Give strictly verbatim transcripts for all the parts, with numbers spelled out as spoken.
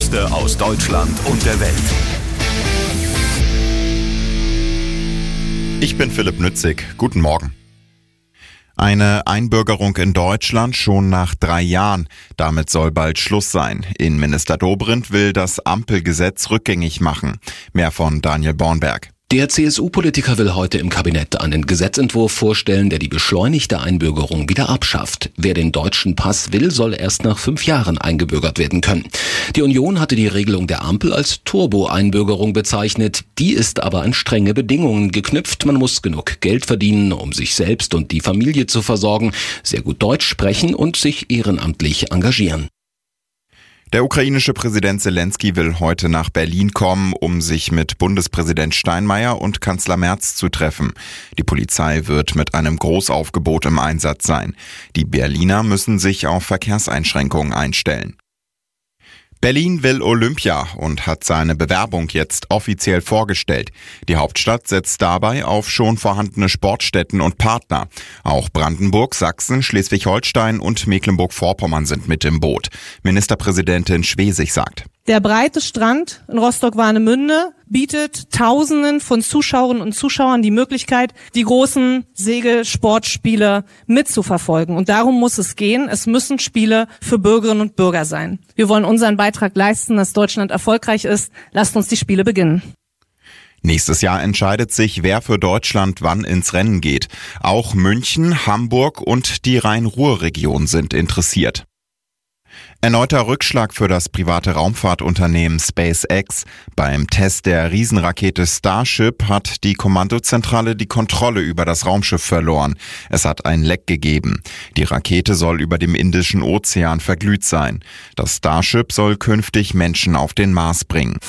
Wichtigste aus Deutschland und der Welt. Ich bin Philipp Nützig. Guten Morgen. Eine Einbürgerung in Deutschland schon nach drei Jahren. Damit soll bald Schluss sein. Innenminister Dobrindt will das Ampelgesetz rückgängig machen. Mehr von Daniel Bornberg. Der C S U-Politiker will heute im Kabinett einen Gesetzentwurf vorstellen, der die beschleunigte Einbürgerung wieder abschafft. Wer den deutschen Pass will, soll erst nach fünf Jahren eingebürgert werden können. Die Union hatte die Regelung der Ampel als Turbo-Einbürgerung bezeichnet. Die ist aber an strenge Bedingungen geknüpft. Man muss genug Geld verdienen, um sich selbst und die Familie zu versorgen, sehr gut Deutsch sprechen und sich ehrenamtlich engagieren. Der ukrainische Präsident Zelensky will heute nach Berlin kommen, um sich mit Bundespräsident Steinmeier und Kanzler Merz zu treffen. Die Polizei wird mit einem Großaufgebot im Einsatz sein. Die Berliner müssen sich auf Verkehrseinschränkungen einstellen. Berlin will Olympia und hat seine Bewerbung jetzt offiziell vorgestellt. Die Hauptstadt setzt dabei auf schon vorhandene Sportstätten und Partner. Auch Brandenburg, Sachsen, Schleswig-Holstein und Mecklenburg-Vorpommern sind mit im Boot. Ministerpräsidentin Schwesig sagt: Der breite Strand in Rostock-Warnemünde bietet Tausenden von Zuschauerinnen und Zuschauern die Möglichkeit, die großen Segelsportspiele mitzuverfolgen. Und darum muss es gehen. Es müssen Spiele für Bürgerinnen und Bürger sein. Wir wollen unseren Beitrag leisten, dass Deutschland erfolgreich ist. Lasst uns die Spiele beginnen. Nächstes Jahr entscheidet sich, wer für Deutschland wann ins Rennen geht. Auch München, Hamburg und die Rhein-Ruhr-Region sind interessiert. Erneuter Rückschlag für das private Raumfahrtunternehmen SpaceX. Beim Test der Riesenrakete Starship hat die Kommandozentrale die Kontrolle über das Raumschiff verloren. Es hat ein Leck gegeben. Die Rakete soll über dem Indischen Ozean verglüht sein. Das Starship soll künftig Menschen auf den Mars bringen.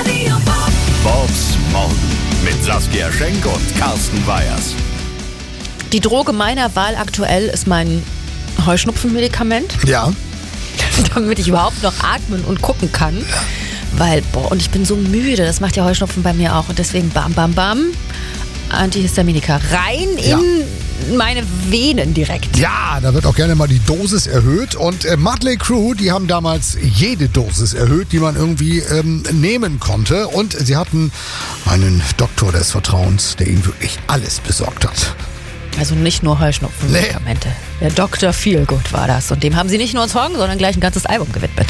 Bobs Morgen mit Saskia Schenk und Carsten Weyers. Die Droge meiner Wahl aktuell ist mein Heuschnupfenmedikament. Ja. Damit ich überhaupt noch atmen und gucken kann. Ja. Weil, boah, und ich bin so müde, das macht ja Heuschnupfen bei mir auch. Und deswegen bam, bam, bam, Antihistaminika rein ja. in meine Venen direkt. Ja, da wird auch gerne mal die Dosis erhöht. Und äh, Mötley Crüe, die haben damals jede Dosis erhöht, die man irgendwie ähm, nehmen konnte. Und sie hatten einen Doktor des Vertrauens, der ihnen wirklich alles besorgt hat. Also nicht nur Heuschnupfenmedikamente. Nee. Der Doktor Feelgood war das. Und dem haben sie nicht nur einen Song, sondern gleich ein ganzes Album gewidmet.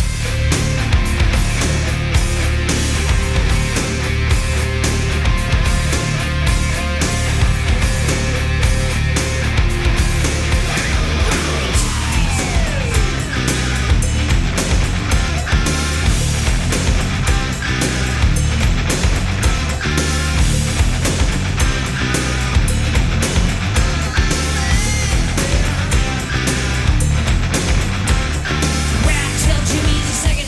Second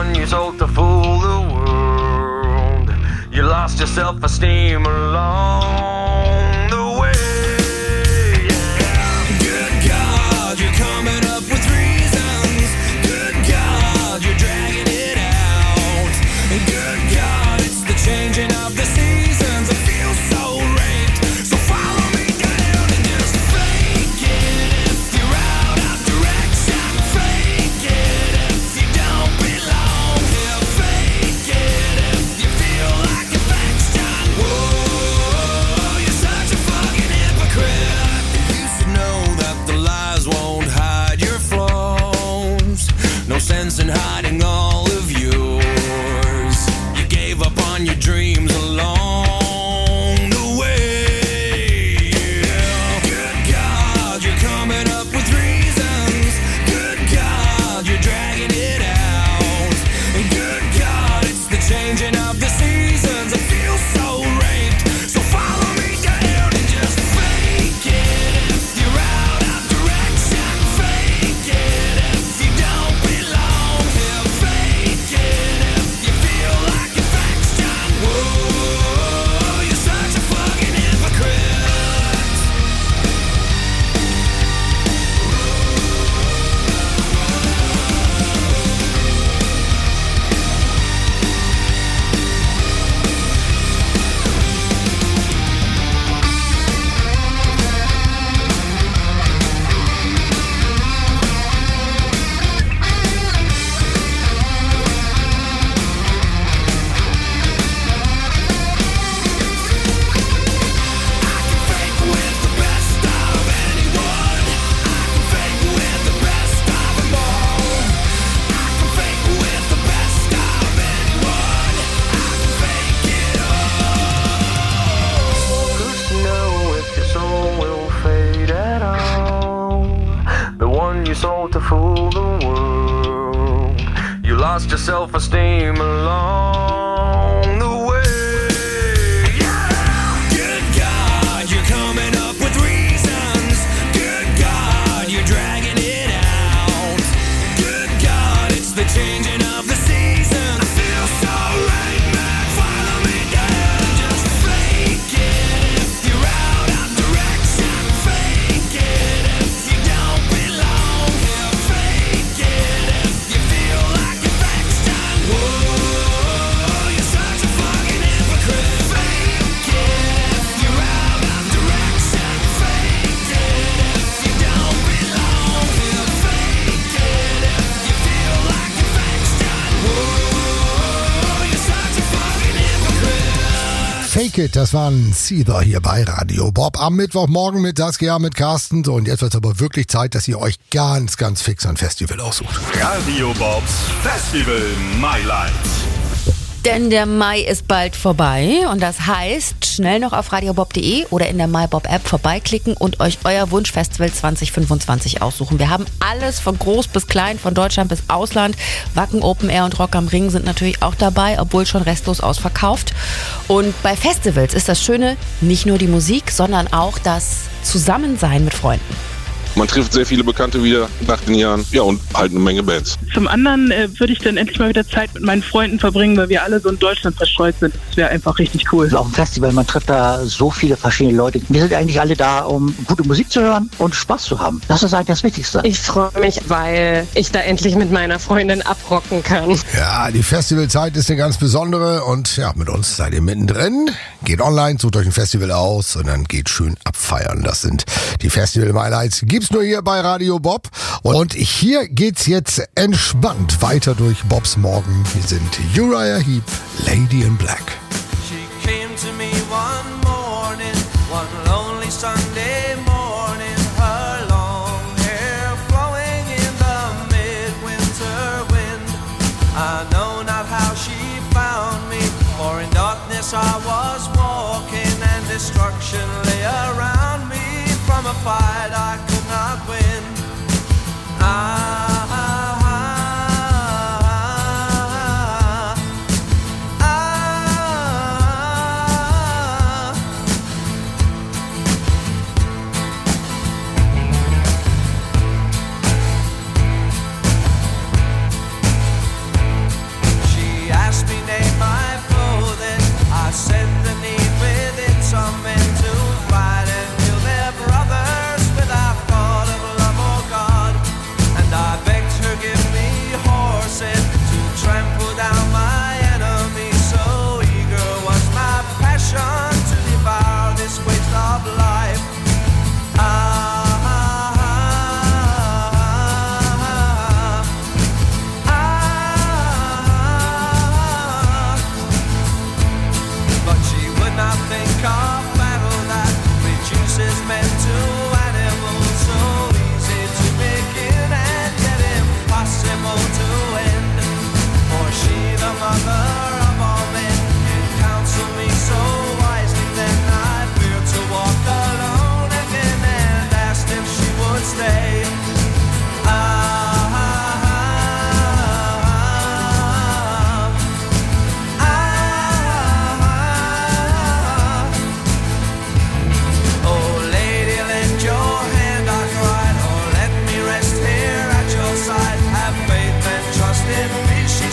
one you sold to fool the world. You lost your self-esteem along the way. Yeah. Good God, you're coming up with reasons. Good God, you're dragging it out. Good God, it's the changing of the seasons. I feel so raped. So follow me down and just fake it if you're out of direction. Fake it if you don't belong here. Fake it if you feel like affection. Whoa, you're such a fucking hypocrite. You should know that the lies won't hide your flaws. No sense in hiding all of yours. You gave up on your dreams along the way. Yeah. Good God, you're coming up with reasons. Good God, you're dragging it out. Good God, it's the changing of the seasons. I feel so raped. So follow me down and just fake it if you're out of direction. Fake it if you don't belong here. Fake it if you feel like affection. Whoa, you're such a fucking hypocrite. Fake with the best of anyone. I can fake with the best of them all. I can fake with the best of anyone. I can fake it all. Who's to know if your soul will fade at all? The one you sold to fool the world. You lost your self-esteem along the way. Yeah. Good God, you're coming up with reasons. Good God, you're dragging it out. Good God, it's the changing of the seasons. I feel so right, man. Follow me down. Just fake it if you're out of direction. Fake it if you don't belong here. Fake it if you feel like affection. Whoa, you're such a fucking hypocrite. Fake it if you're out of direction. Fake it if you don't belong here. Fake it if you feel like affection. Whoa, you're such a fucking hypocrite. Fake It, das war ein Seether hier bei Radio Bob am Mittwochmorgen mit Saskia, mit Carsten. So, und jetzt wird es aber wirklich Zeit, dass ihr euch ganz, ganz fix ein Festival aussucht. Radio Bobs Festival My Life. Denn der Mai ist bald vorbei und das heißt, schnell noch auf radiobob punkt de oder in der MyBob-App vorbeiklicken und euch euer Wunschfestival zwanzig fünfundzwanzig aussuchen. Wir haben alles von groß bis klein, von Deutschland bis Ausland. Wacken Open Air und Rock am Ring sind natürlich auch dabei, obwohl schon restlos ausverkauft. Und bei Festivals ist das Schöne, nicht nur die Musik, sondern auch das Zusammensein mit Freunden. Man trifft sehr viele Bekannte wieder nach den Jahren. Ja, und halt eine Menge Bands. Zum anderen äh, würde ich dann endlich mal wieder Zeit mit meinen Freunden verbringen, weil wir alle so in Deutschland verstreut sind. Das wäre einfach richtig cool. Auf dem Festival, man trifft da so viele verschiedene Leute. Wir sind eigentlich alle da, um gute Musik zu hören und Spaß zu haben. Das ist eigentlich das Wichtigste. Ich freue mich, weil ich da endlich mit meiner Freundin abrocken kann. Ja, die Festivalzeit ist eine ganz besondere und ja, mit uns seid ihr mittendrin. Geht online, sucht euch ein Festival aus und dann geht schön abfeiern. Das sind die Festival-Highlights. Gibt's nur hier bei Radio Bob. Und hier geht's jetzt entspannt weiter durch Bobs Morgen. Wir sind Uriah Heep, Lady in Black. She came to me one morning, one lonely Sunday morning. Her long hair flowing in the midwinter wind. I know not how she found me, for in darkness I was walking and destruction lay around me. From a fight I could not win. I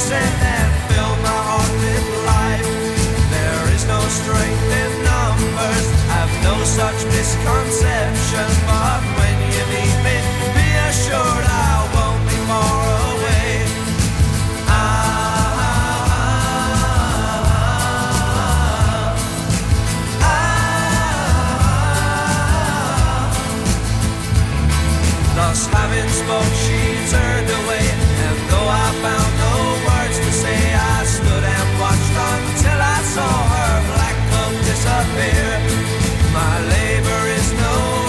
listen and fill my heart with life. There is no strength in numbers, have no such misconception. But when you need me, be assured I won't be far away. Thus having spoke, she turned away, and though I found no words to say, I stood and watched until I saw her black cloak disappear. My labor is no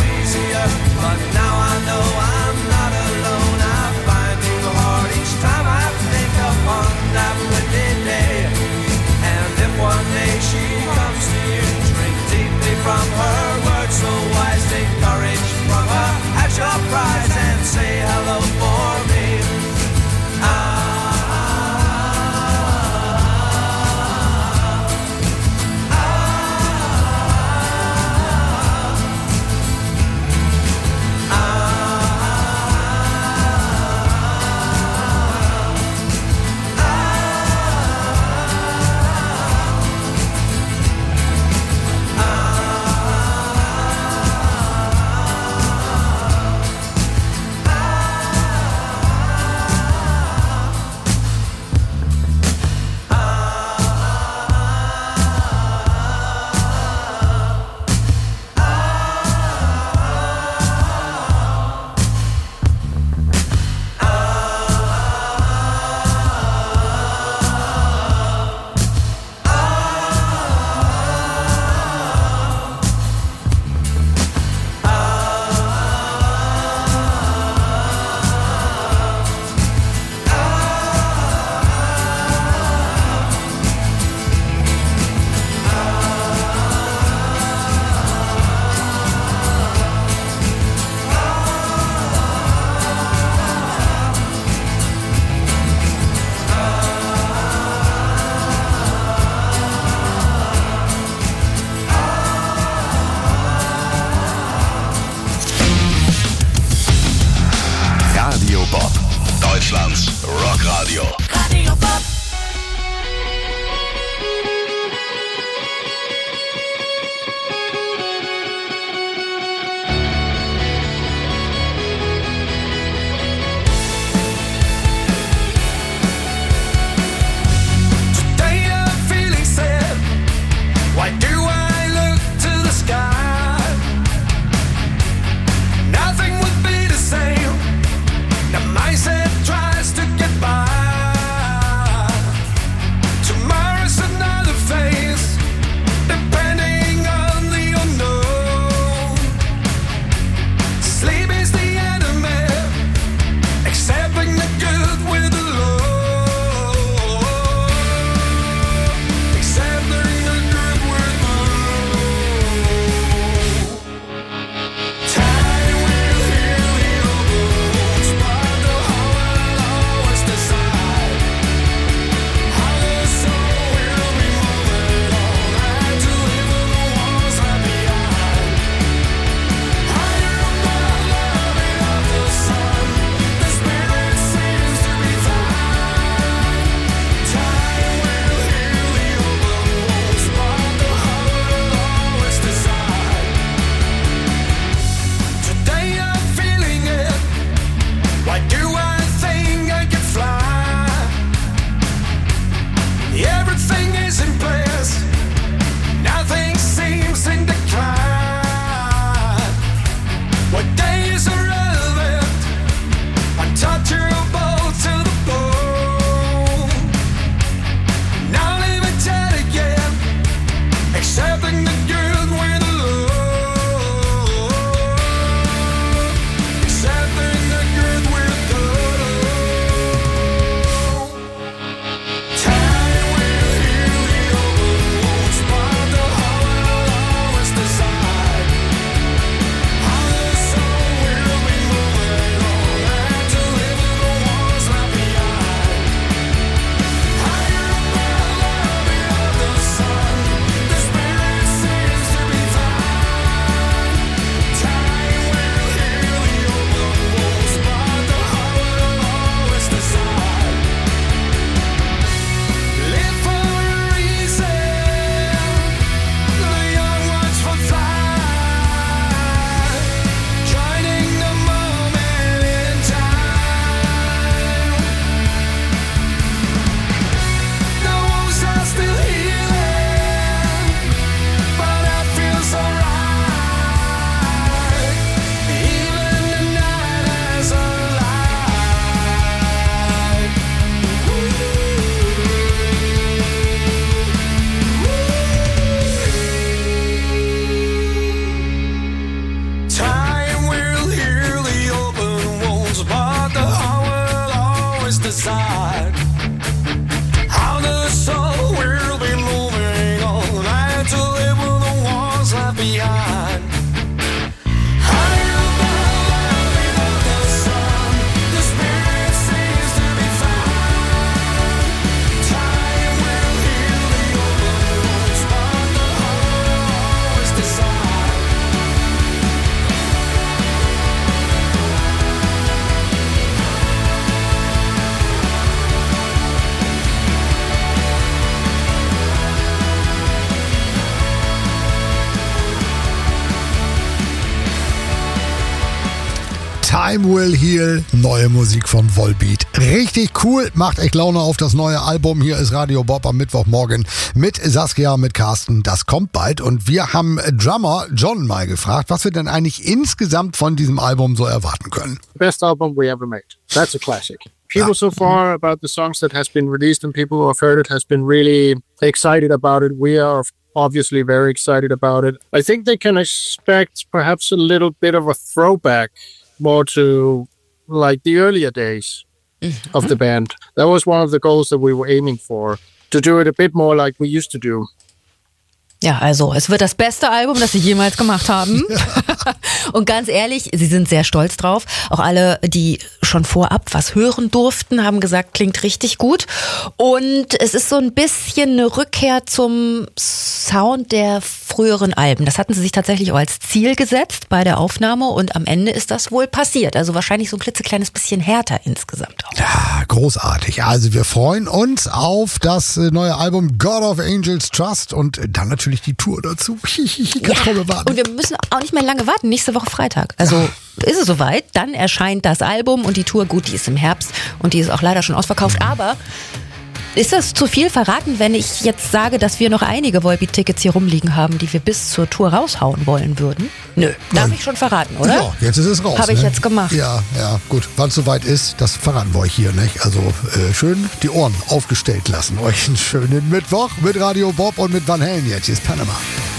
Time Will Heal, neue Musik von Volbeat. Richtig cool, macht echt Laune auf das neue Album. Hier ist Radio Bob am Mittwochmorgen mit Saskia, mit Carsten. Das kommt bald und wir haben Drummer John mal gefragt, was wir denn eigentlich insgesamt von diesem Album so erwarten können. Best album we ever made. That's a classic. People so far about the songs that has been released and people who have heard it has been really excited about it. We are obviously very excited about it. I think they can expect perhaps a little bit of a throwback more to like the earlier days mm-hmm. of the band. That was one of the goals that we were aiming for, to do it a bit more like we used to do. Ja, also es wird das beste Album, das sie jemals gemacht haben. Und ganz ehrlich, sie sind sehr stolz drauf. Auch alle, die schon vorab was hören durften, haben gesagt, klingt richtig gut. Und es ist so ein bisschen eine Rückkehr zum Sound der früheren Alben. Das hatten sie sich tatsächlich auch als Ziel gesetzt bei der Aufnahme und am Ende ist das wohl passiert. Also wahrscheinlich so ein klitzekleines bisschen härter insgesamt auch. Ja, großartig. Also wir freuen uns auf das neue Album God of Angels Trust und dann natürlich die Tour dazu. Ja, und wir müssen auch nicht mehr lange warten. Nächste Woche Freitag. Also ist es soweit. Dann erscheint das Album und die Tour. Gut, die ist im Herbst und die ist auch leider schon ausverkauft. Aber ist das zu viel verraten, wenn ich jetzt sage, dass wir noch einige Volbeat-Tickets hier rumliegen haben, die wir bis zur Tour raushauen wollen würden? Nö, darf Nein. ich schon verraten, oder? Ja, jetzt ist es raus. Habe ich ne? jetzt gemacht. Ja, ja, gut. Wann es soweit ist, das verraten wir euch hier, nicht? Also äh, schön die Ohren aufgestellt lassen. Euch einen schönen Mittwoch mit Radio Bob und mit Van Halen jetzt. Hier ist Panama.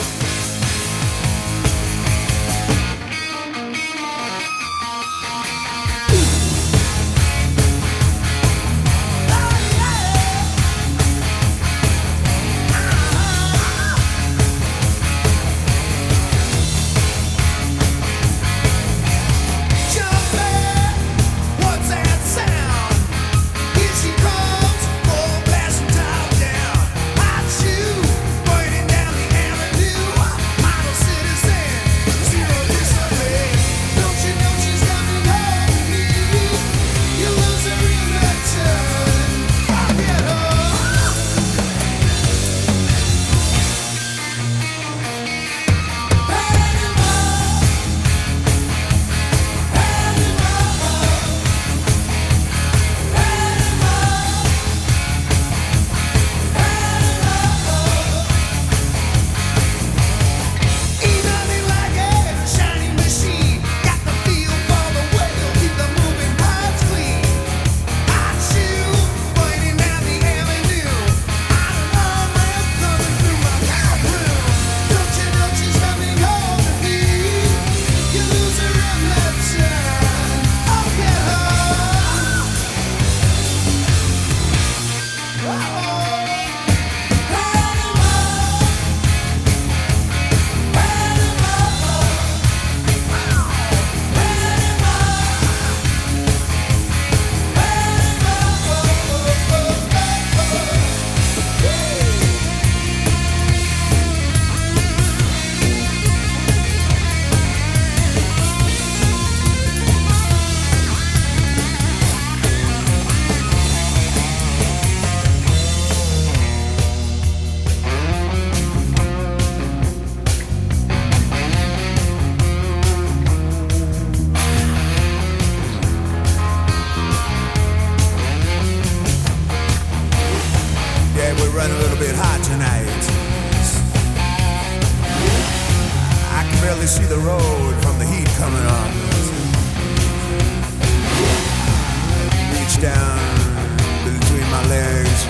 See the road from the heat coming on. Reach down between my legs,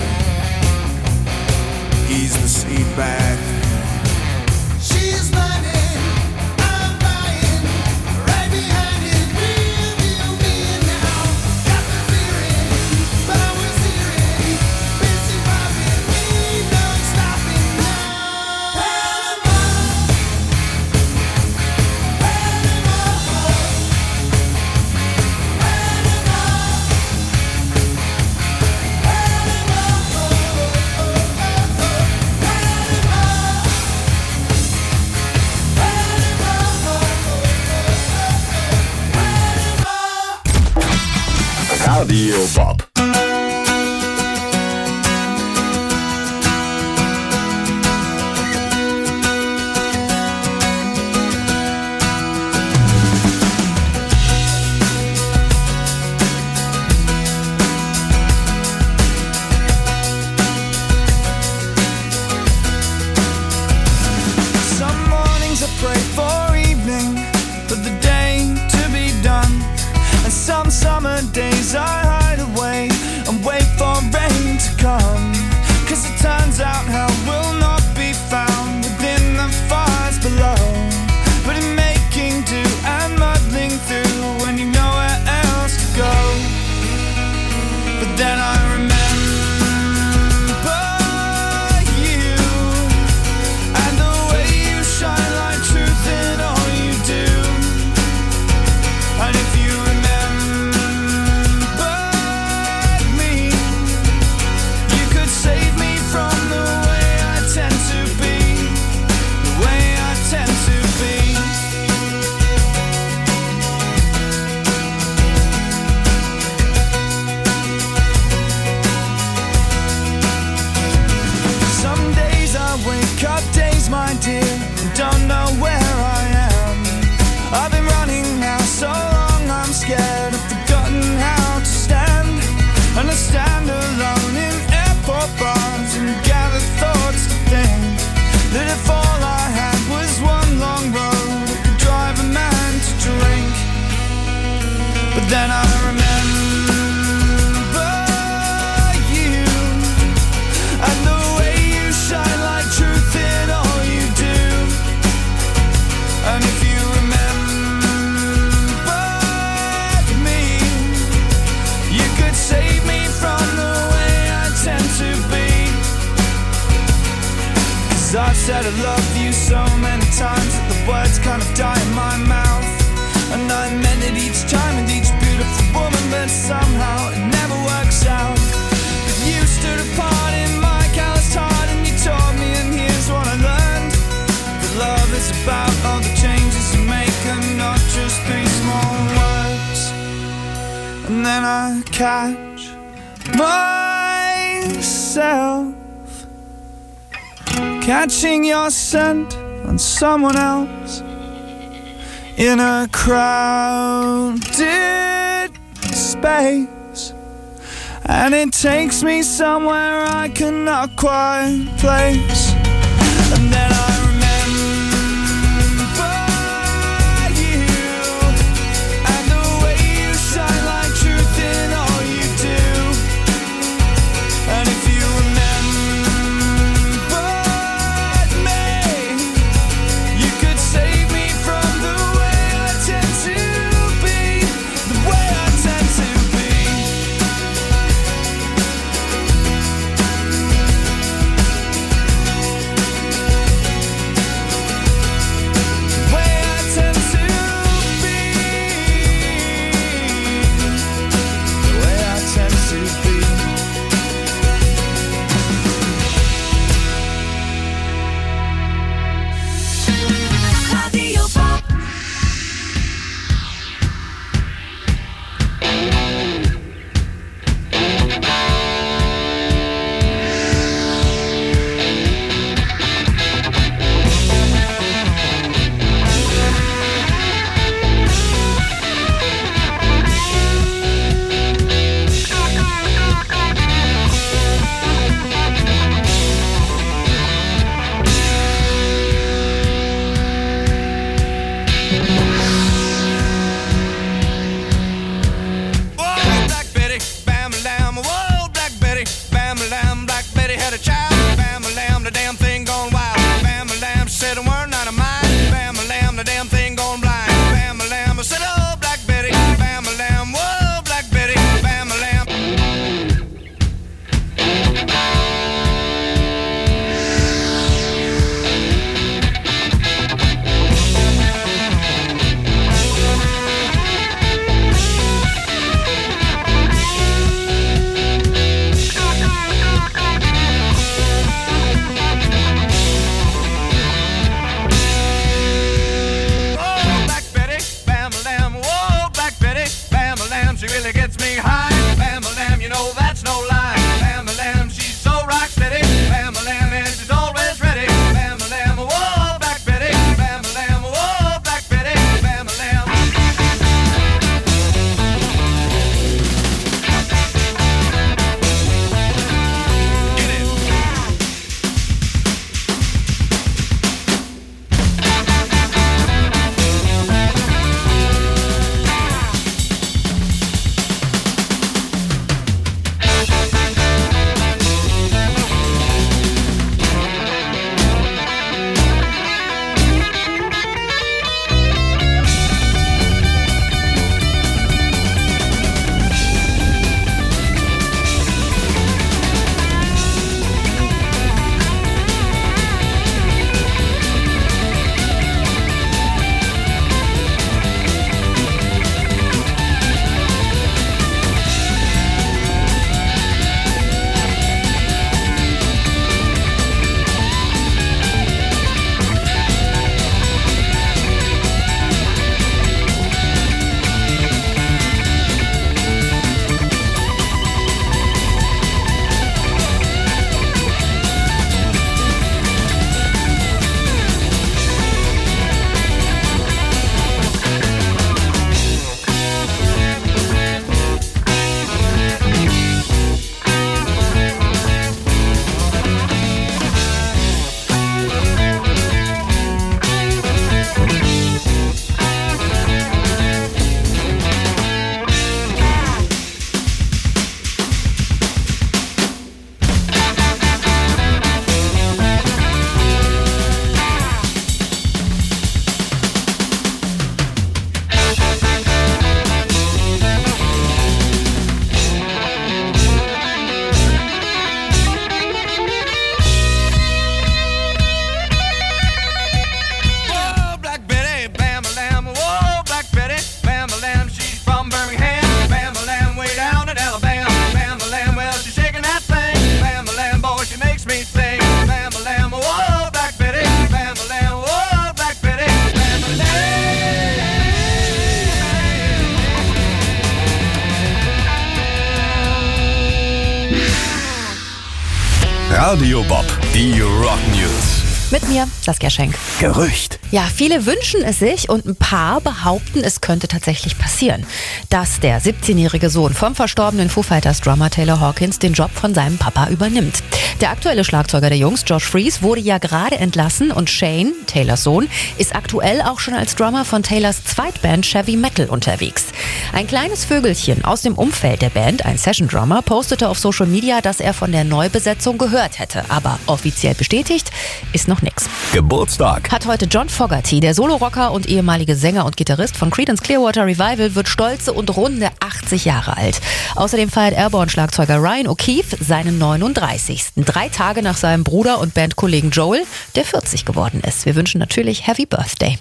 ease the seat back. She's running, I'm lying, right behind it. Real, real me now. Got the feeling, but I was hearing, busy bobbing, me don't stopping now. Panama. then I remember you and the way you shine like truth in all you do. And if you remembered me, you could save me from the way I tend to be. 'Cause I've said I love you so many times that the words kind of die in my mouth. And I meant it each time with each beautiful woman, but somehow it never works out. But you stood apart in my calloused heart and you taught me, and here's what I learned. That love is about all the changes you make and not just three small words. And then I catch myself catching your scent on someone else in a crowded space, and it takes me somewhere I cannot quite place. And then I remember you and the way you shine like truth in all you do. And if you remembered me, you could save me from the way I tend to be, the way I tend to be. Radio Bob, die Rock News. Mit mir, Saskia Schenk. Gerücht. Ja, viele wünschen es sich und ein paar behaupten, es könnte tatsächlich passieren, dass der siebzehnjährige Sohn vom verstorbenen Foo Fighters Drummer Taylor Hawkins den Job von seinem Papa übernimmt. Der aktuelle Schlagzeuger der Jungs, Josh Freese, wurde ja gerade entlassen und Shane, Taylors Sohn, ist aktuell auch schon als Drummer von Taylors Zweitband Chevy Metal unterwegs. Ein kleines Vögelchen aus dem Umfeld der Band, ein Session-Drummer, postete auf Social Media, dass er von der Neubesetzung gehört hätte. Aber offiziell bestätigt ist noch nix. Geburtstag. Hat heute John Fogerty, der Solorocker und ehemalige Sänger und Gitarrist von Creedence Clearwater Revival, wird stolze und runde achtzig Jahre alt. Außerdem feiert Airborne-Schlagzeuger Ryan O'Keefe seinen neununddreißigsten Drei Tage nach seinem Bruder und Bandkollegen Joel, der vierzig geworden ist. Wir wünschen natürlich Happy Birthday.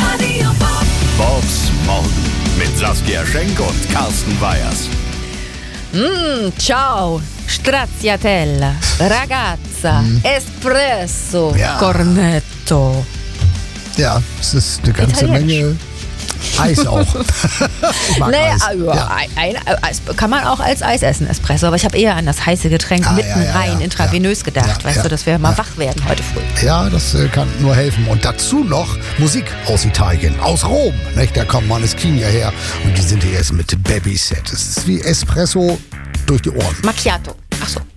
Bobs Morgen mit Saskia Schenk und Carsten Weyers. Mm, ciao, stracciatella, ragazza, espresso, Ja. cornetto. Ja, es ist eine ganze Italienisch. Menge Eis auch. Ich mag Naja, Eis. ja. Ja. Ein, ein, Eis kann man auch als Eis essen, Espresso. Aber ich habe eher an das heiße Getränk Ah, mitten ja, ja, rein, ja, intravenös gedacht. ja, weißt ja, du, dass wir mal ja. wach werden heute früh. Ja, das äh, kann nur helfen. Und dazu noch Musik aus Italien, aus Rom. Nicht? Da kommt Måneskin ja her und die sind hier jetzt mit Babyset. Es ist wie Espresso durch die Ohren. Macchiato. Ach so.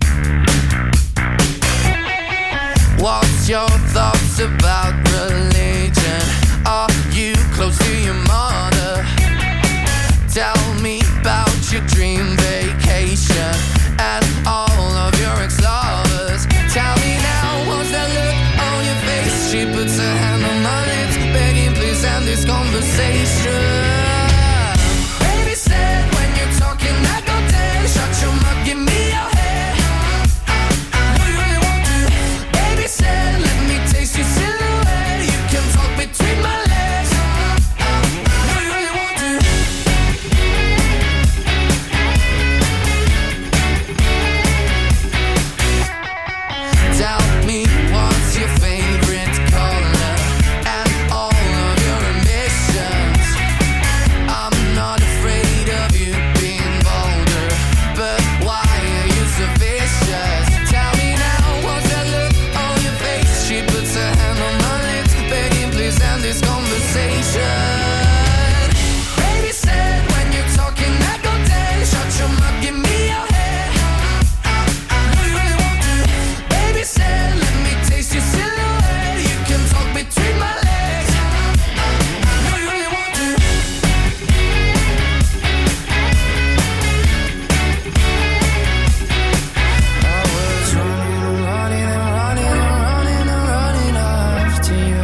What's your thoughts about religion? Are you close to your mother? Tell me about your dream vacation and all of your ex-lovers. Tell me now, what's that look on your face? She puts her hand on my lips, begging please end this conversation. Baby said when you're talking I go dead. Shut your mouth, give me your head. Do you really want to? Baby said let me taste your silhouette. You can talk between my legs. Do you really want to? Tell me what's your favorite color and all of your ambitions. I'm not afraid of you being bolder, but why are you so vicious? Tell me now, what's that look on your face? She puts her hand on my lips, begging please end this conversation. Baby said when you're talking I go dead. Shut your mouth, give me your head. Do you really want to? Baby said let me taste your silhouette. You can talk between my legs. Do you really want to? I was running and running and running and running and running after you.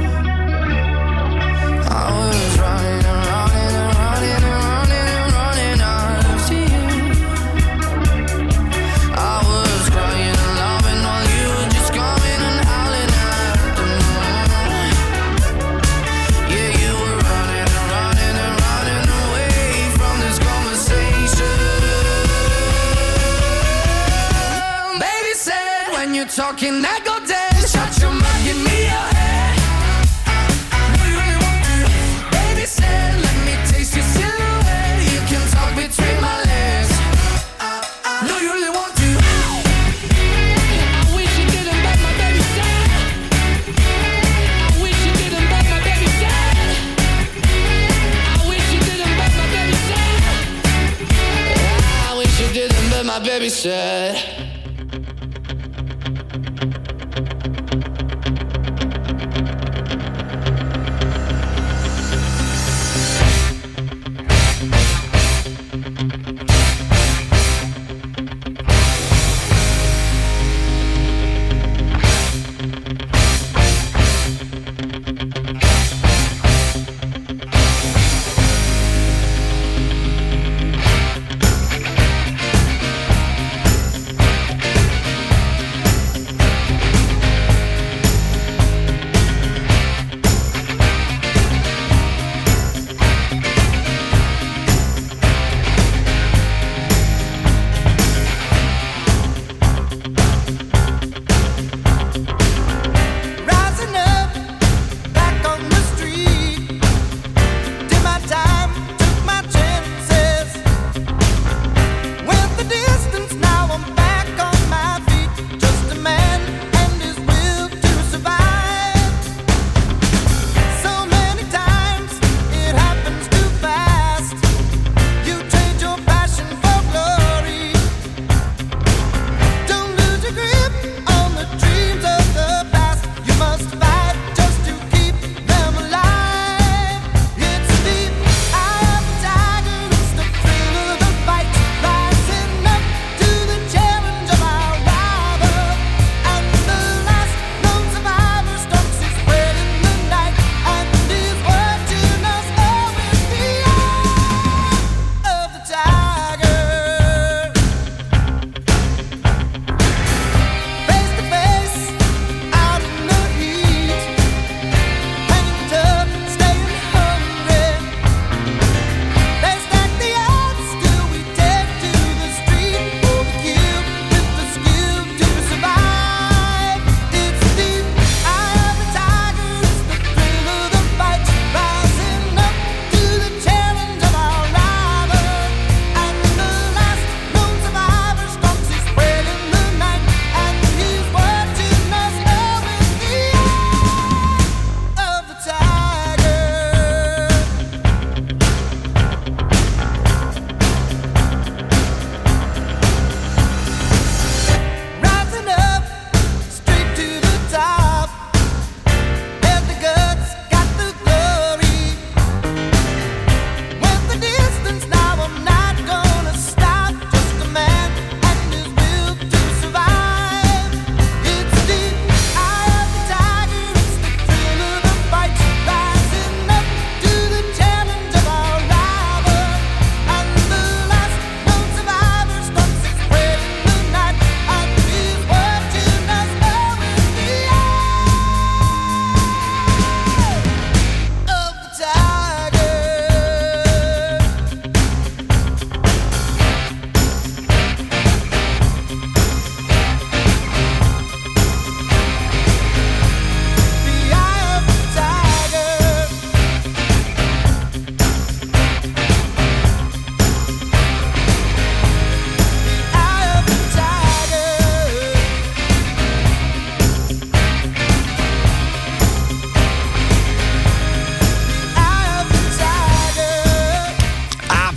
I was running and running and running and running and running after you. I was crying and loving while you were just coming and howling after me. Yeah, you were running and running and running away from this conversation. Baby said when you're talking I go dead. Shut your mouth, give me your head. Do you really want to? Baby said let me taste your silhouette. You can talk between my legs. Do you really want to? I wish you didn't, but my baby said. I wish you didn't, but my baby said. I wish you didn't, but my baby said. I wish you didn't, but my baby said.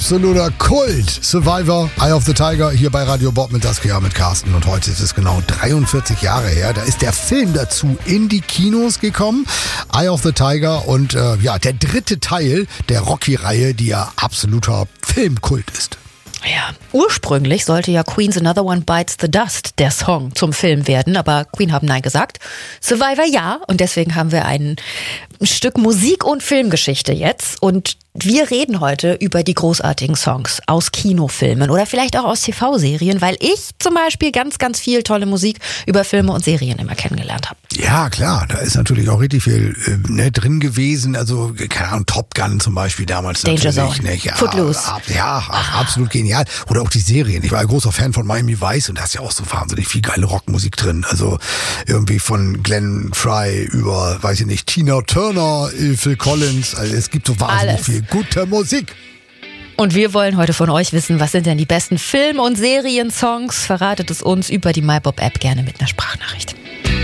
absoluter Kult. Survivor, Eye of the Tiger, hier bei Radio Bob mit Saskia, mit Carsten. Und heute ist es genau dreiundvierzig Jahre her. Da ist der Film dazu in die Kinos gekommen. Eye of the Tiger und äh, ja, der dritte Teil der Rocky-Reihe, die ja absoluter Filmkult ist. Ja, ursprünglich sollte ja Queen's Another One Bites the Dust der Song zum Film werden, aber Queen haben Nein gesagt. Survivor ja, und deswegen haben wir ein Stück Musik- und Filmgeschichte jetzt und wir reden heute über die großartigen Songs aus Kinofilmen oder vielleicht auch aus T V-Serien, weil ich zum Beispiel ganz, ganz viel tolle Musik über Filme und Serien immer kennengelernt habe. Ja, klar, da ist natürlich auch richtig viel äh, ne, drin gewesen. Also, keine Ahnung, Top Gun zum Beispiel damals. Danger natürlich. Zone, Ne? Ja, Footloose. Ab, ja, ah. absolut genial. Oder auch die Serien. Ich war ein großer Fan von Miami Vice und da ist ja auch so wahnsinnig viel geile Rockmusik drin. Also irgendwie von Glenn Frey über, weiß ich nicht, Tina Turner, Phil Collins. Also es gibt so wahnsinnig Alles. viel gute Musik. Und wir wollen heute von euch wissen, was sind denn die besten Film- und Seriensongs? Verratet es uns über die MyBob-App gerne mit einer Sprachnachricht.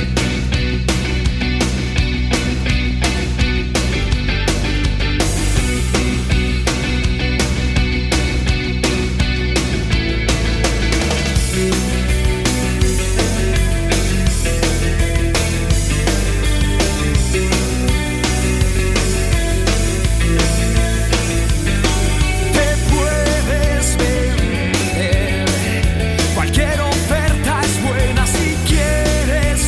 Te puedes vender, cualquier oferta es buena si quieres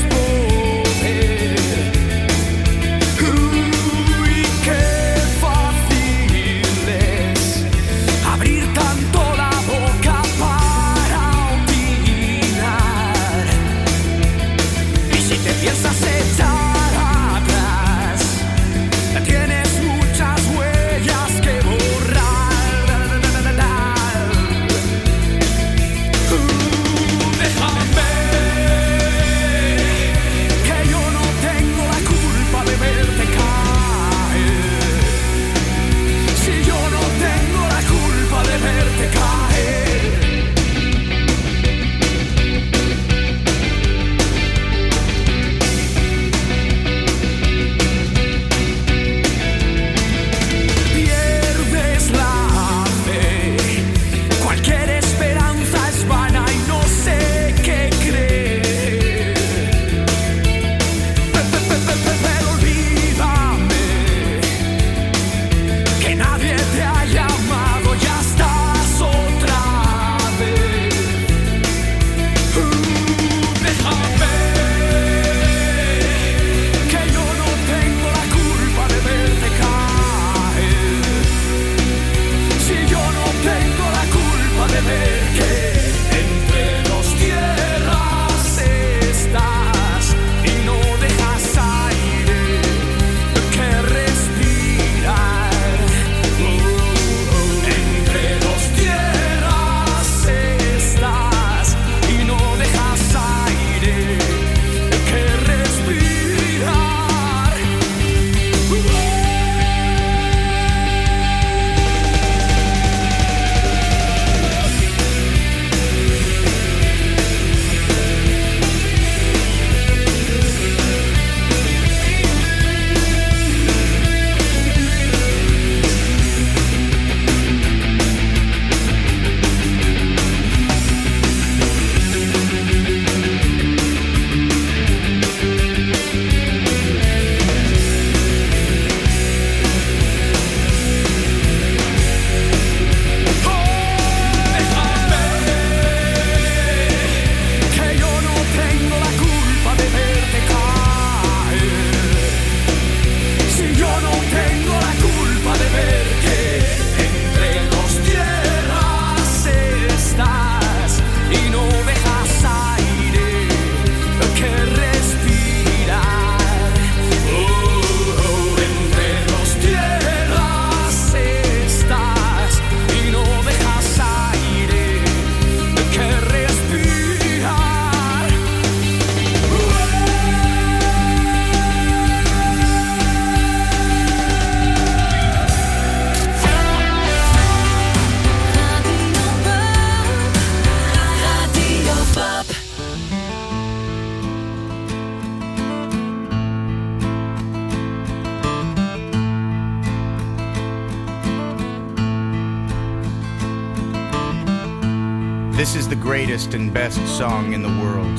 This is the greatest and best song in the world.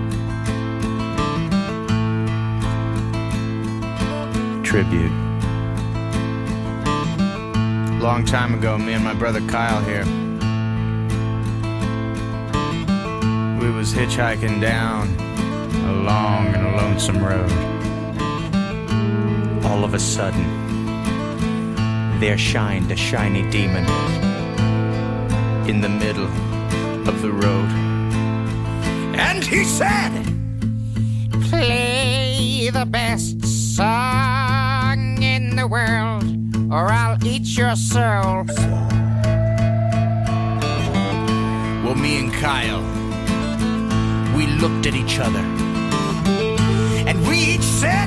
Tribute. Long time ago, me and my brother Kyle here, we was hitchhiking down a long and a lonesome road. All of a sudden, there shined a shiny demon in the middle of the road. And he said, "Play the best song in the world, or I'll eat your soul." Well, me and Kyle, we looked at each other, and we each said,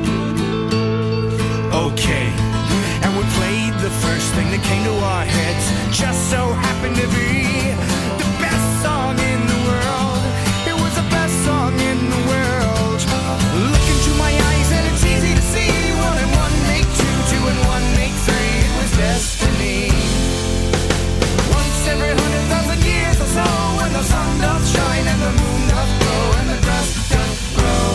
"Okay." And we played the first thing that came to our heads. Just so happened to be the best song in the world. It was the best song in the world. Look into my eyes and it's easy to see. One and one make two, two and one make three. It was destiny. Once every hundred thousand years or so, when the sun doth shine and the moon doth glow and the grass doth grow.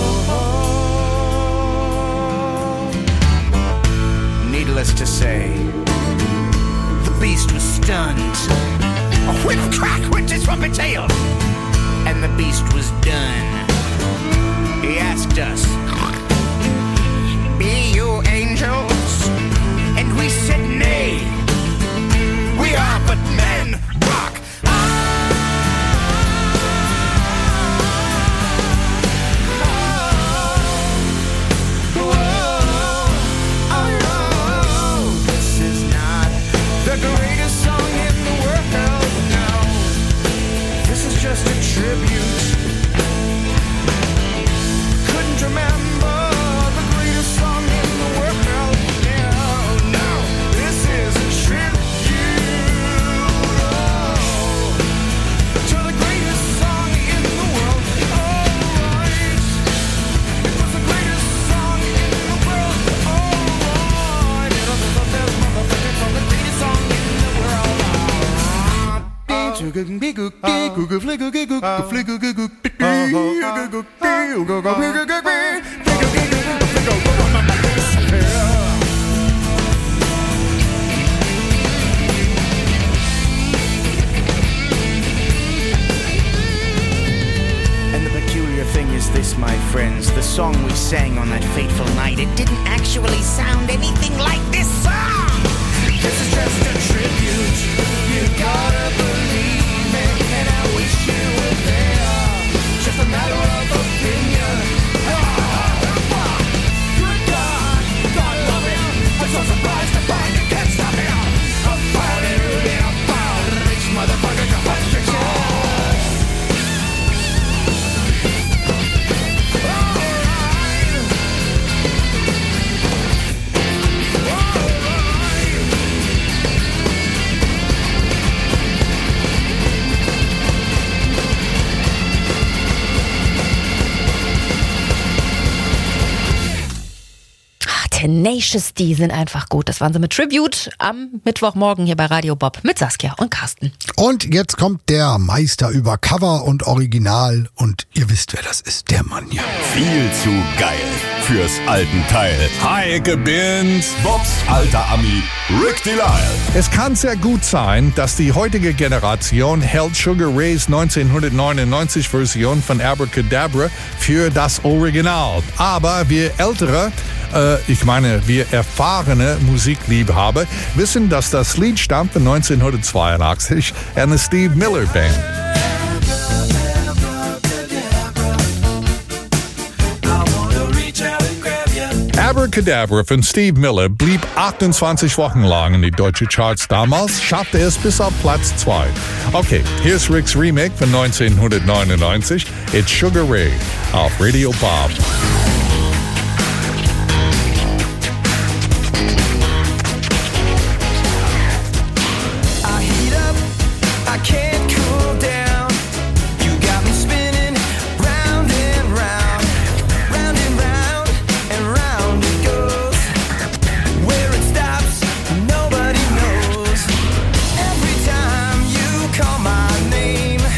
Needless to say, the beast was stunned. A whip crack went his trumpet tail, and the beast was done. He asked us, "Be you angels?" And we said, "Nay, we are but men." Rock. The greatest song in the world, no. This is just a tribute. Couldn't remember the greatest song in the world, no, no. This is a tribute, oh, to the greatest song in the world. Alright, it was the greatest song in the world. Alright, it was the best motherfucker from the greatest song. And the peculiar thing is this, my friends, the song we sang on that fateful night, it didn't actually sound anything like this song. This is just a tribute. You gotta believe it, and I wish you were there. Just a matter of opinion. Good God, God love it. I'm so surprised to find you can't stop it. I'm firing really about rich motherfucker constriction. Tenacious D sind einfach gut. Das waren sie mit Tribute am Mittwochmorgen hier bei Radio Bob mit Saskia und Carsten. Und jetzt kommt der Meister über Cover und Original und ihr wisst, wer das ist, der Mann hier. Viel zu geil fürs alten Teil. Heike bin's, Bobs alter Ami, Rick Delisle. Es kann sehr gut sein, dass die heutige Generation hält Sugar Rays neunzehnhundertneunundneunzig Version von Abracadabra für das Original. Aber wir Ältere, äh, ich meine, wir erfahrene Musikliebhaber wissen, dass das Lied stammt von neunzehnhundertzweiundachtzig einer Steve Miller Band. Abracadabra von Steve Miller blieb achtundzwanzig Wochen lang in die deutsche Charts damals, schaffte es bis auf Platz zwei. Okay, hier ist Ricks Remake von neunzehnhundertneunundneunzig, It's Sugar Ray auf Radio Bob. Name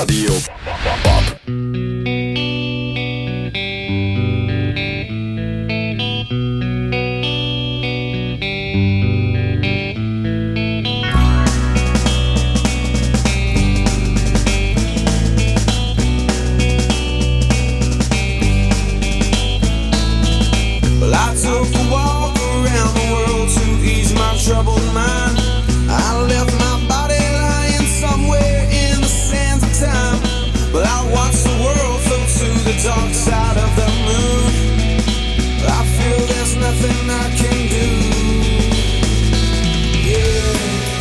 Radio Bob. Well, I took a walk around the world to ease my troubled mind. I left my body lying somewhere in the sands of time. But I watched the world float to the dark side of the moon. I feel there's nothing I can do. Yeah.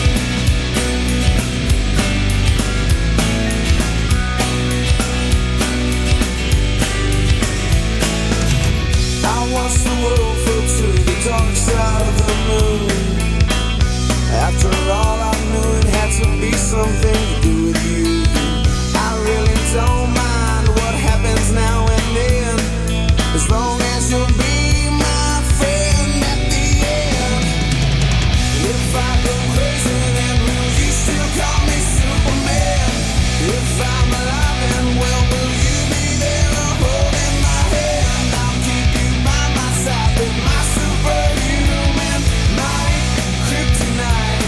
I watched the world float to the dark side of the moon. After all, I knew it had to be something to do with you. I really don't mind what happens now and then, as long as you'll be my friend at the end. If I go crazy, then will you still call me Superman? If I'm alive and well, will you be there holding my hand? I'll keep you by my side with my superhuman might, kryptonite.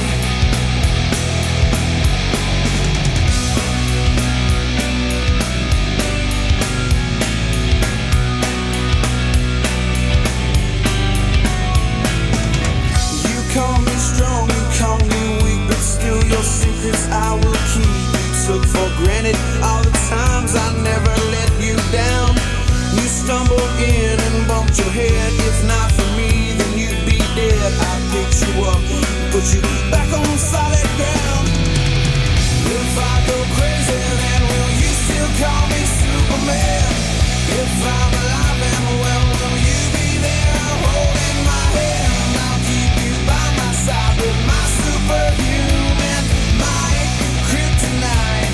You call me strong, you call me weak, but still your secrets I will keep. You took for granted all the times I never let you down. You stumbled in and bumped your head. If not for me, then you'd be dead. I picked you up, put you back on solid ground. If I go crazy, then will you still call me Superman? If I'm alive and well, will you be there holding my hand? I'll keep you by my side with my superhuman might, kryptonite.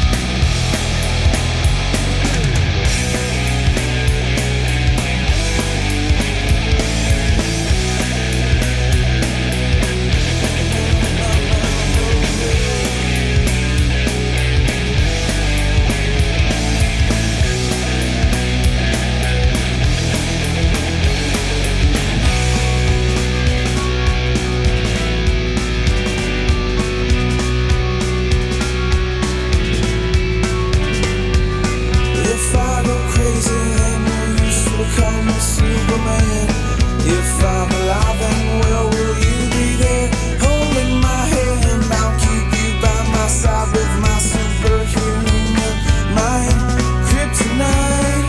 If I go crazy, then will you still call me Superman? If I'm alive and well, will you be there holding my hand? I'll keep you by my side with my superhuman mind, kryptonite.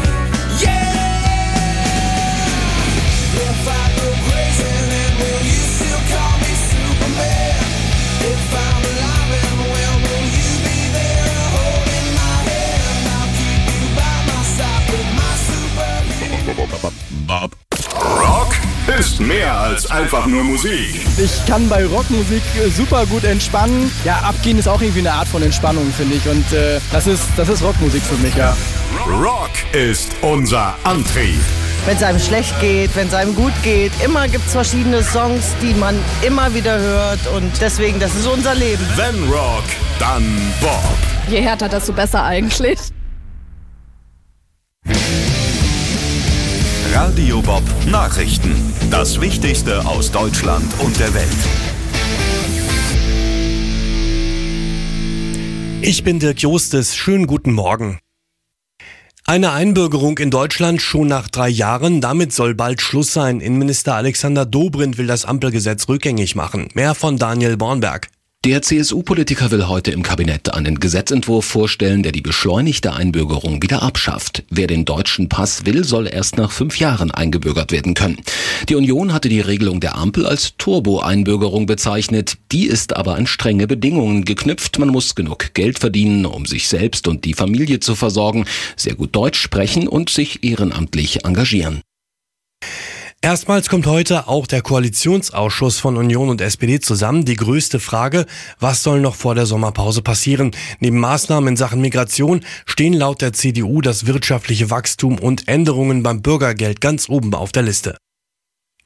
Yeah! If I go crazy, then will you still call me Superman? If I'm alive and well, will you be there holding my hand? I'll keep you by my side with my superhuman. Bob. Rock ist mehr als einfach nur Musik. Ich kann bei Rockmusik äh, super gut entspannen. Ja, abgehen ist auch irgendwie eine Art von Entspannung, finde ich. Und äh, das ist, das ist Rockmusik für mich, ja. Rock ist unser Antrieb. Wenn es einem schlecht geht, wenn es einem gut geht, immer gibt es verschiedene Songs, die man immer wieder hört und deswegen, das ist unser Leben. Wenn Rock, dann Bob. Je härter, desto besser eigentlich. Radio Bob Nachrichten. Das Wichtigste aus Deutschland und der Welt. Ich bin Dirk Jostes. Schönen guten Morgen. Eine Einbürgerung in Deutschland schon nach drei Jahren. Damit soll bald Schluss sein. Innenminister Alexander Dobrindt will das Ampelgesetz rückgängig machen. Mehr von Daniel Bornberg. Der C S U-Politiker will heute im Kabinett einen Gesetzentwurf vorstellen, der die beschleunigte Einbürgerung wieder abschafft. Wer den deutschen Pass will, soll erst nach fünf Jahren eingebürgert werden können. Die Union hatte die Regelung der Ampel als Turbo-Einbürgerung bezeichnet. Die ist aber an strenge Bedingungen geknüpft. Man muss genug Geld verdienen, um sich selbst und die Familie zu versorgen, sehr gut Deutsch sprechen und sich ehrenamtlich engagieren. Erstmals kommt heute auch der Koalitionsausschuss von Union und S P D zusammen. Die größte Frage: Was soll noch vor der Sommerpause passieren? Neben Maßnahmen in Sachen Migration stehen laut der C D U das wirtschaftliche Wachstum und Änderungen beim Bürgergeld ganz oben auf der Liste.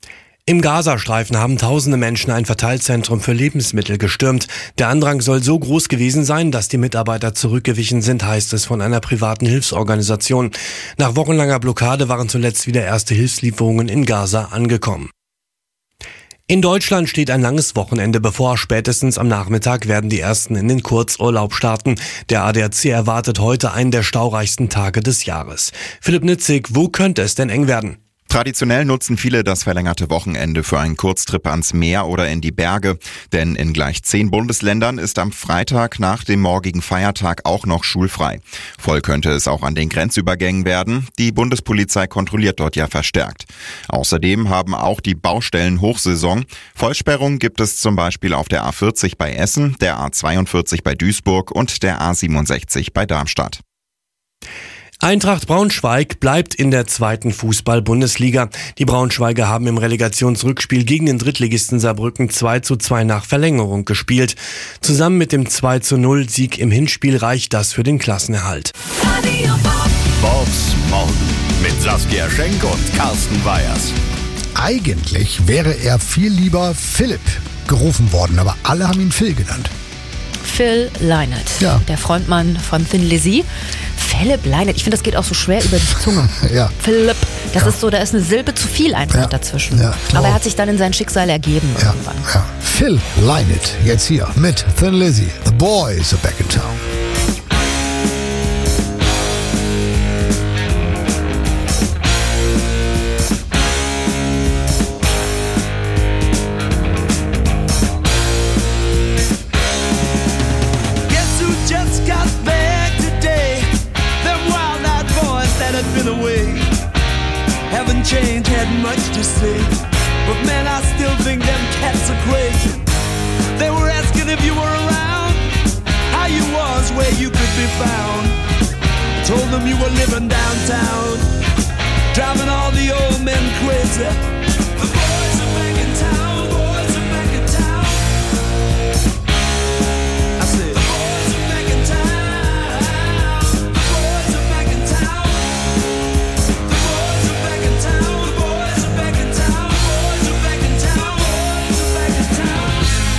Im Gazastreifen haben tausende Menschen ein Verteilzentrum für Lebensmittel gestürmt. Der Andrang soll so groß gewesen sein, dass die Mitarbeiter zurückgewichen sind, heißt es von einer privaten Hilfsorganisation. Nach wochenlanger Blockade waren zuletzt wieder erste Hilfslieferungen in Gaza angekommen. In Deutschland steht ein langes Wochenende bevor. Spätestens am Nachmittag werden die ersten in den Kurzurlaub starten. Der A D A C erwartet heute einen der staureichsten Tage des Jahres. Philipp Nitzig, wo könnte es denn eng werden? Traditionell nutzen viele das verlängerte Wochenende für einen Kurztrip ans Meer oder in die Berge. Denn in gleich zehn Bundesländern ist am Freitag nach dem morgigen Feiertag auch noch schulfrei. Voll könnte es auch an den Grenzübergängen werden. Die Bundespolizei kontrolliert dort ja verstärkt. Außerdem haben auch die Baustellen Hochsaison. Vollsperrung gibt es zum Beispiel auf der A vierzig bei Essen, der A zweiundvierzig bei Duisburg und der A siebenundsechzig bei Darmstadt. Eintracht Braunschweig bleibt in der zweiten Fußball-Bundesliga. Die Braunschweiger haben im Relegationsrückspiel gegen den Drittligisten Saarbrücken zwei zu zwei nach Verlängerung gespielt. Zusammen mit dem zwei zu null Sieg im Hinspiel reicht das für den Klassenerhalt. Bobs Morgen mit Saskia Schenk und Carsten Weyers. Eigentlich wäre er viel lieber Philipp gerufen worden, aber alle haben ihn Phil genannt. Phil Lynott, Ja. der Frontmann von Thin Lizzy. Philipp Lynott, ich finde, das geht auch so schwer über die Zunge. Ja. Philipp, das Ja. ist so, da ist eine Silbe zu viel einfach Ja. dazwischen. Ja, klar. Aber er hat sich dann in sein Schicksal ergeben Ja, irgendwann. ja. Phil Lynott, jetzt hier mit Thin Lizzy. The boys are back in town. Guess who just got back today? Them wild-eyed boys that had been away haven't changed, had much to say. But man, I still think them cats are crazy. They were asking if you were around, how you was, where you could be found. Told them you were living downtown, driving all the old men crazy. The boys are back in town, boys are back in town. I said, the boys are back in town. The boys are back in town. The boys are back in town. The boys are back in town. The boys are back in town. Boys are back in town.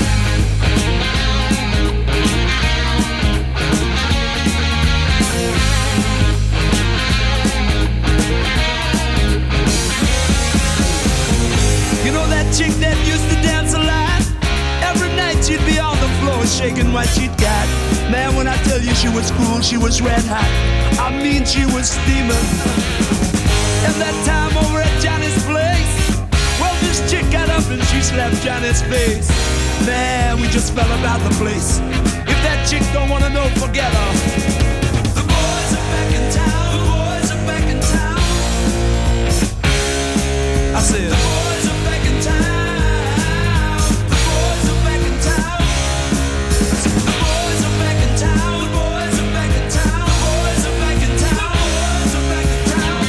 You know that chick that used to dance a lot? Every night she'd be on the floor shaking what she'd got. Man, when I tell you she was cool, she was red hot. I mean, she was steaming. And that time over at Johnny's place, well, this chick got up and she slapped Johnny's face. Man, we just fell about the place. If that chick don't wanna know, forget her. The boys are back in town. The boys are back in town. I said, the boys are back in town. The boys are back in town. I said, the boys are back in town. The boys are back in town. The boys are back in town. The boys are back in town.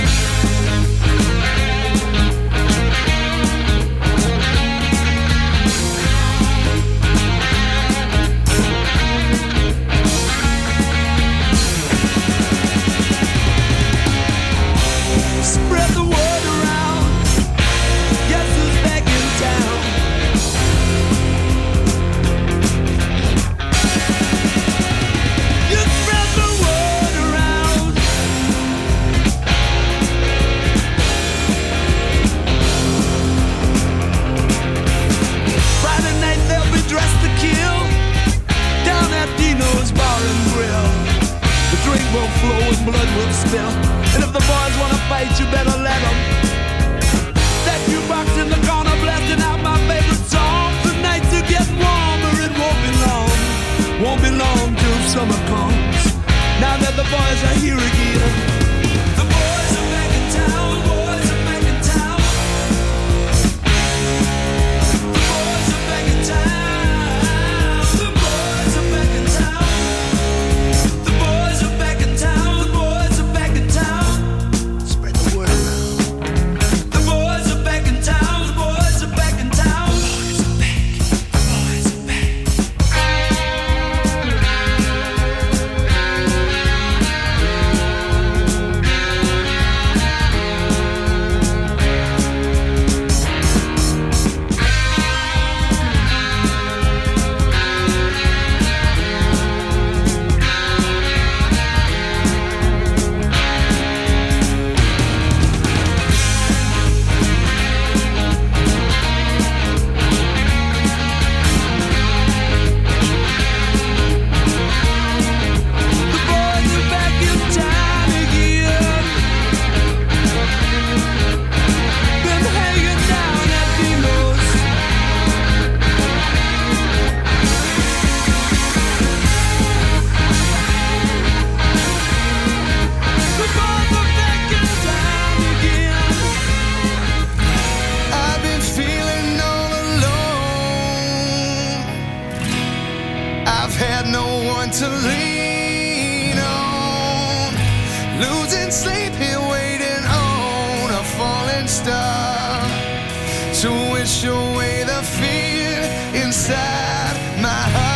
Spread the word around. Guess who's back in town? You spread the word around. Friday night they'll be dressed to kill down at Dino's Bar and Grill. The drink will flow and blood will spill. And if the boys wanna fight, you better let them. That jukebox in the corner blasting out my favorite song. The nights are getting warmer, it won't be long. Won't be long till summer comes. Now that the boys are here again. The boys are back in town, the boys are back in town. The boys are back in town. The boys are back in town. The boys are back in town. The boys are back in town. Spread the word around. The boys are back in town. The boys are back in town. The boys are back. The boys are back. losing sleep here, waiting on a falling star to wish away the fear inside my heart.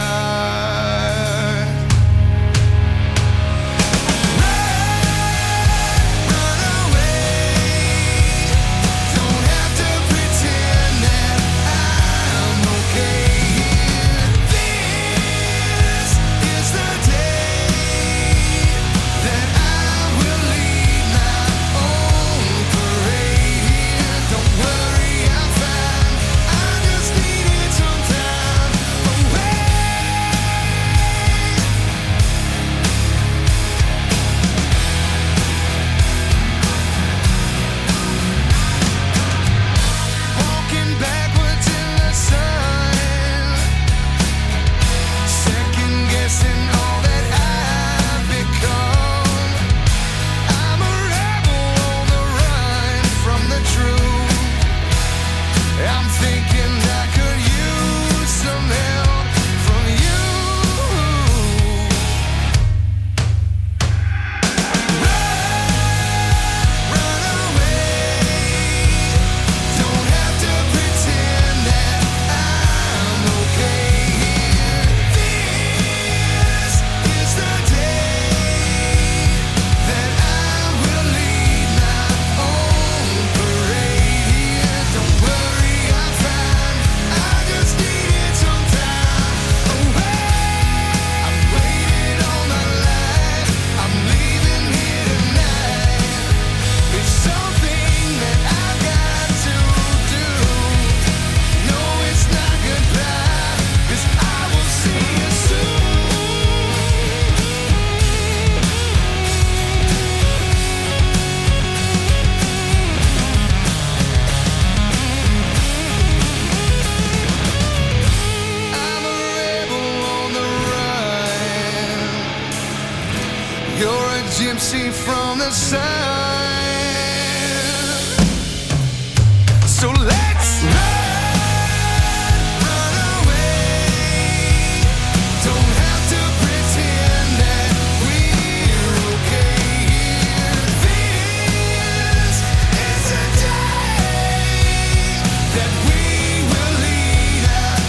Gypsy from the sun. So let